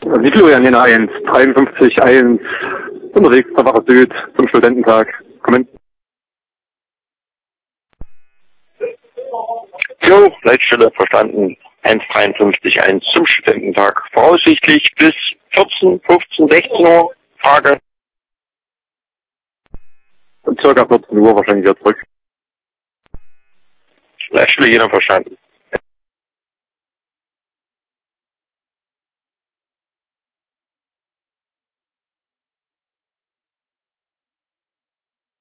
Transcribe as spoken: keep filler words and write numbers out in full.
Die Florian Jena eins, dreiundfünfzig eins, unterwegs zur Wache Süd zum Studententag. Kommen. Jo, Leitstelle verstanden. eins dreiundfünfzig eins zum Studententag. Voraussichtlich bis vierzehn, fünfzehn, sechzehn Uhr. Frage. Circa vierzehn Uhr wahrscheinlich wieder zurück. Leitstelle Jena verstanden.